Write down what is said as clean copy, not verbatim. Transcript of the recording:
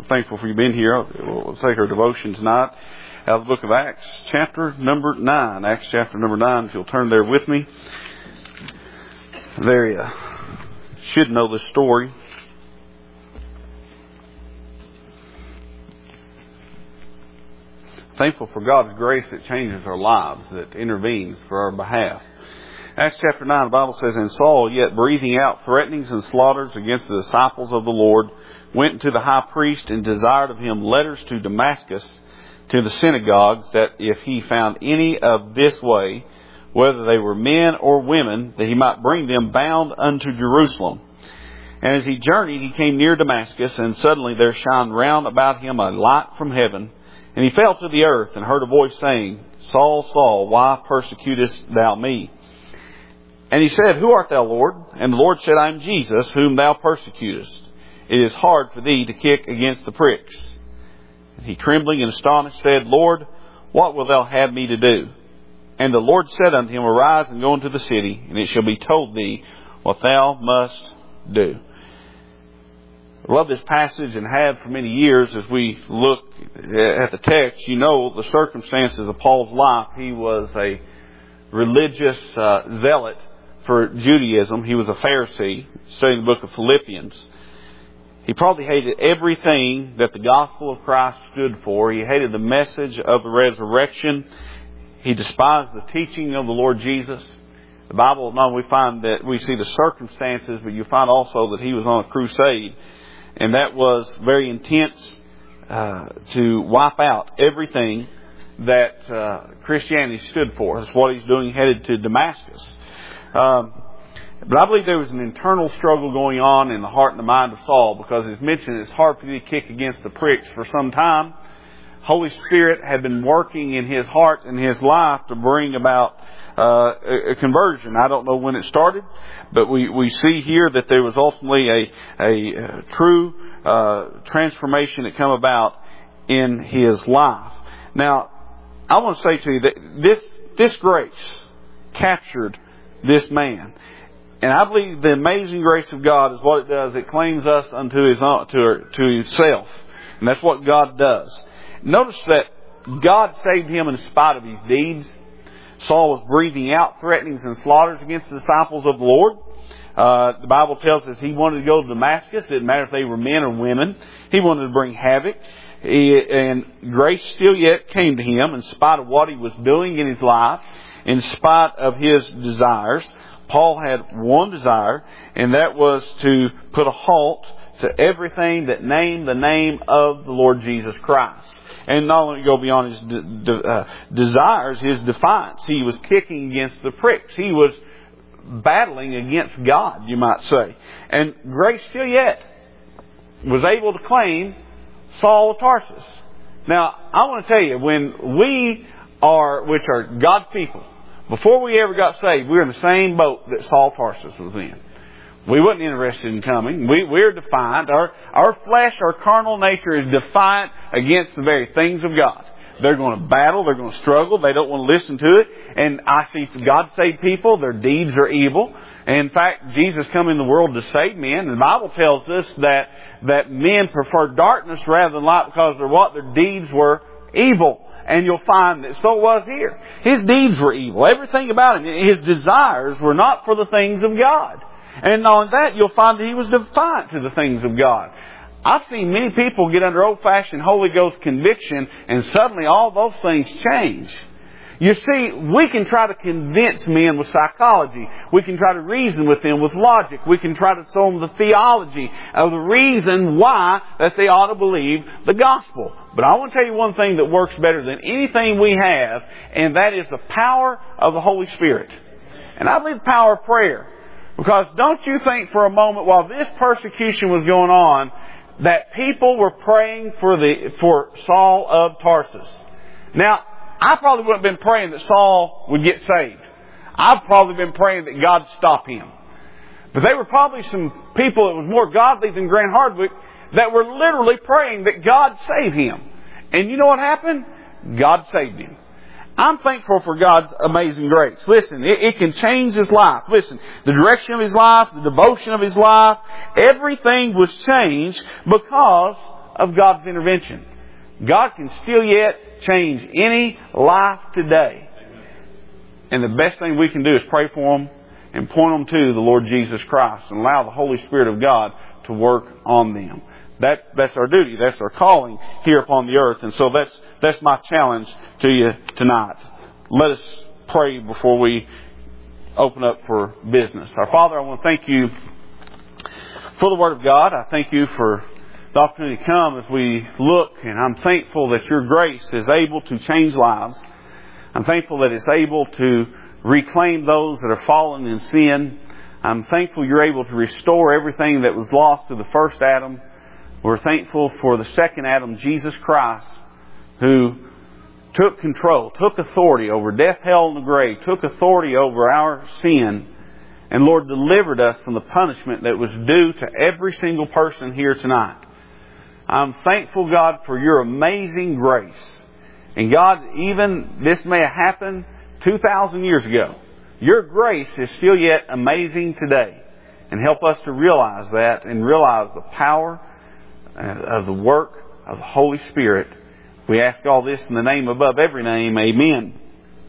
thankful for you being here. We'll take our devotion tonight out of the book of Acts, chapter number 9. Acts chapter number 9, if you'll turn there with me. There you should know this story. Thankful for God's grace that changes our lives, that intervenes for our behalf. Acts chapter 9, the Bible says, "And Saul, yet breathing out threatenings and slaughters against the disciples of the Lord, went to the high priest and desired of him letters to Damascus, to the synagogues, that if he found any of this way, whether they were men or women, that he might bring them bound unto Jerusalem. And as he journeyed, he came near Damascus, and suddenly there shined round about him a light from heaven. And he fell to the earth, and heard a voice saying, Saul, Saul, why persecutest thou me? And he said, Who art thou, Lord? And the Lord said, I am Jesus, whom thou persecutest. It is hard for thee to kick against the pricks. And he, trembling and astonished, said, Lord, what wilt thou have me to do? And the Lord said unto him, Arise and go into the city, and it shall be told thee what thou must do. I love this passage and have for many years. As we look at the text, you know the circumstances of Paul's life. He was a religious zealot for Judaism. He was a Pharisee, studying the book of Philippians. He probably hated everything that the gospel of Christ stood for. He hated the message of the resurrection. He despised the teaching of the Lord Jesus. The Bible, not only find that we see the circumstances, but you find also that he was on a crusade. And that was very intense to wipe out everything that Christianity stood for. That's what he's doing, headed to Damascus. But I believe there was an internal struggle going on in the heart and the mind of Saul, because as mentioned, it's hard for you to kick against the pricks for some time. Holy Spirit had been working in his heart and his life to bring about a conversion. I don't know when it started, but we see here that there was ultimately a true transformation that come about in his life. Now, I want to say to you that this grace captured this man. And I believe the amazing grace of God is what it does. It claims us unto his own, to himself. And that's what God does. Notice that God saved him in spite of his deeds. Saul was breathing out threatenings and slaughters against the disciples of the Lord. The Bible tells us he wanted to go to Damascus. It didn't matter if they were men or women. He wanted to bring havoc. And grace still yet came to him in spite of what he was doing in his life, in spite of his desires. Paul had one desire, and that was to put a halt to everything that named the name of the Lord Jesus Christ. And not only go beyond his desires, his defiance. He was kicking against the pricks. He was battling against God, you might say. And grace still yet was able to claim Saul of Tarsus. Now, I want to tell you, when we are, which are God's people, before we ever got saved, we were in the same boat that Saul of Tarsus was in. We wasn't interested in coming. We're defiant. Our flesh, our carnal nature is defiant against the very things of God. They're going to battle. They're going to struggle. They don't want to listen to it. And I see God save people. Their deeds are evil. And in fact, Jesus come in the world to save men. And the Bible tells us that men prefer darkness rather than light because their deeds were evil. And you'll find that so was here. His deeds were evil. Everything about him. His desires were not for the things of God. And on that, you'll find that he was defiant to the things of God. I've seen many people get under old-fashioned Holy Ghost conviction, and suddenly all those things change. You see, we can try to convince men with psychology. We can try to reason with them with logic. We can try to show them the theology of the reason why that they ought to believe the gospel. But I want to tell you one thing that works better than anything we have, and that is the power of the Holy Spirit. And I believe the power of prayer. Because don't you think for a moment while this persecution was going on that people were praying for Saul of Tarsus. Now, I probably wouldn't have been praying that Saul would get saved. I've probably been praying that God stop him. But there were probably some people that was more godly than Grant Hardwick that were literally praying that God save him. And you know what happened? God saved him. I'm thankful for God's amazing grace. Listen, it can change his life. Listen, the direction of his life, the devotion of his life, everything was changed because of God's intervention. God can still yet change any life today. And the best thing we can do is pray for them and point them to the Lord Jesus Christ and allow the Holy Spirit of God to work on them. That's our duty. That's our calling here upon the earth. And so that's my challenge to you tonight. Let us pray before we open up for business. Our Father, I want to thank you for the Word of God. I thank you for the opportunity to come as we look, and I'm thankful that your grace is able to change lives. I'm thankful that it's able to reclaim those that are fallen in sin. I'm thankful you're able to restore everything that was lost to the first Adam. We're thankful for the second Adam, Jesus Christ, who took control, took authority over death, hell, and the grave, took authority over our sin, and Lord, delivered us from the punishment that was due to every single person here tonight. I'm thankful, God, for your amazing grace. And God, even this may have happened 2,000 years ago. Your grace is still yet amazing today. And help us to realize that and realize the power of the work of the Holy Spirit. We ask all this in the name above every name. Amen.